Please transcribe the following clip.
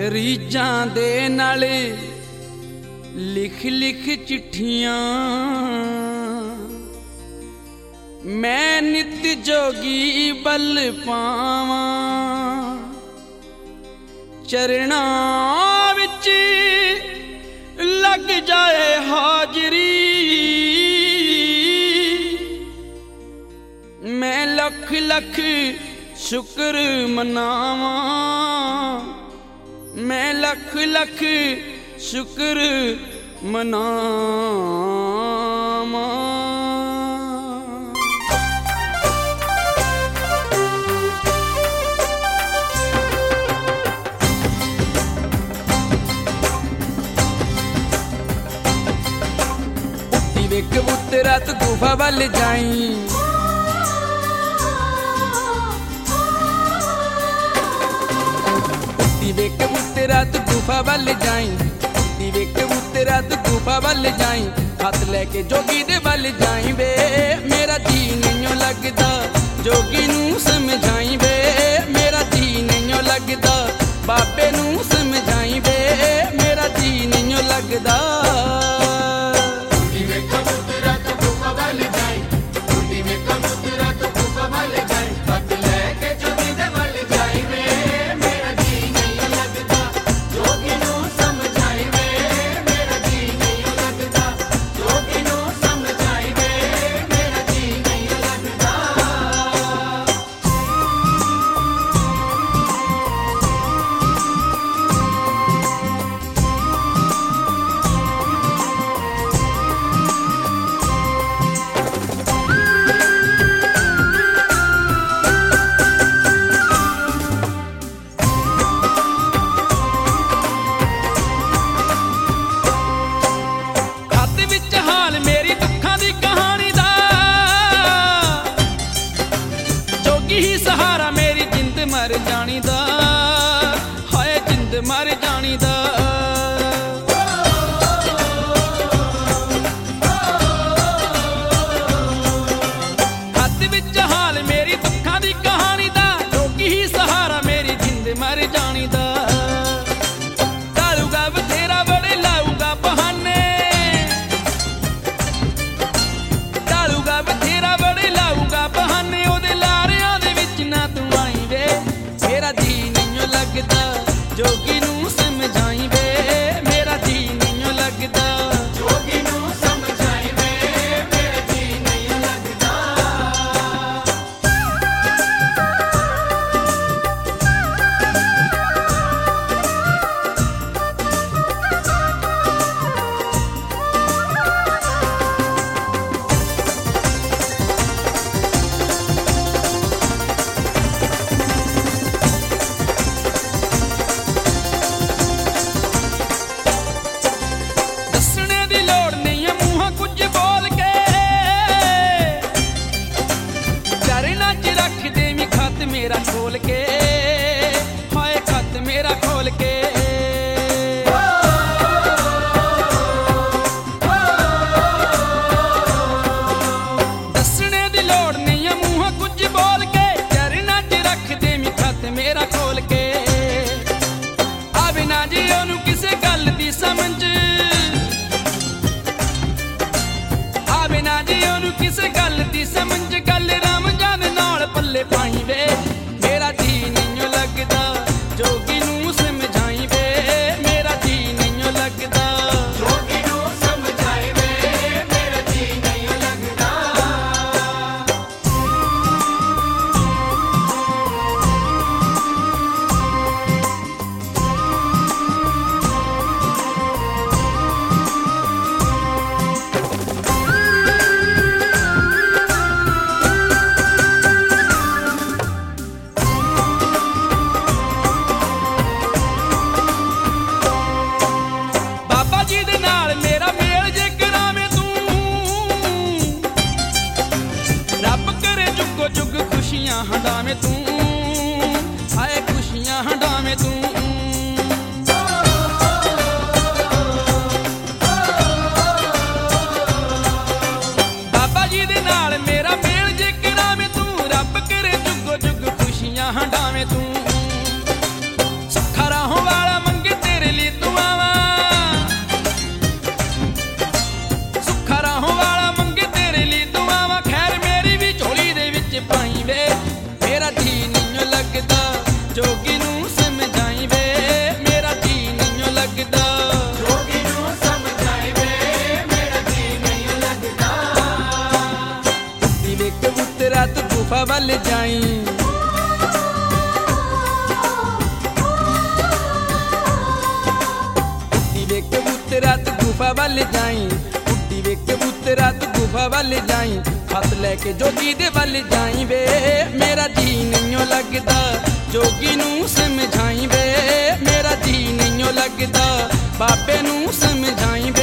रीजां दे नाल लिख लिख चिट्ठियां मैं नित जोगी बल पावां चरणां विच लग जाए हाजरी मैं लख लख शुक्र मनावां मैं लख लख शुक्र मनावां। वे कबूतरा तू गुफा वाल जाई वे कबूतरा तू गुफा वाल जाई वे कबूतरा तू गुफा वाल जाई हाथ लेके जोगी दे वाल जाई वे मेरा जी नहीं लगदा जोगी नू समझाई वे मेरा जी नहीं लगदा बाबे नू समझाई वे मेरा जी नहीं लगदा। सहारा मेरी जिंद मर जानी दा हाय जिंद मर जानी दा हथ विच हाल मेरी दुखां दी कहानी दा जोगी ही सहारा मेरी जिंद मर जानी दा डालूगा बथेरा बड़े लाऊगा बहाने डालूगा बथेरा बड़े लाऊगा बहाने ओदे लारियां दे विच ना तू आई वे मेरा जी नहीं लगदा जोगी नू समझाई वे मेरा जी नहीं लगदा जोगी नू समझाई वे मेरा जी नहीं लगदा। मेरा खोल के हाय खत मेरा खोल के दसने दी लोड़ नहीं है मुंह कुछ बोल के चरना च रख दे मी खत मेरा खोल के आ बिना जी ओनू किसे गल दी समझ गुफा वल जाई। वे कबूतरा तू गुफा वल जाई, उड्डी वे कबूतरा तू गुफा वल जाई, हथ लैके जोगी दे वल जाई वे, मेरा जी नहीं लगदा जोगी नू समझाई वे, मेरा जी नहीं लगदा बाबे नू समझाई वे।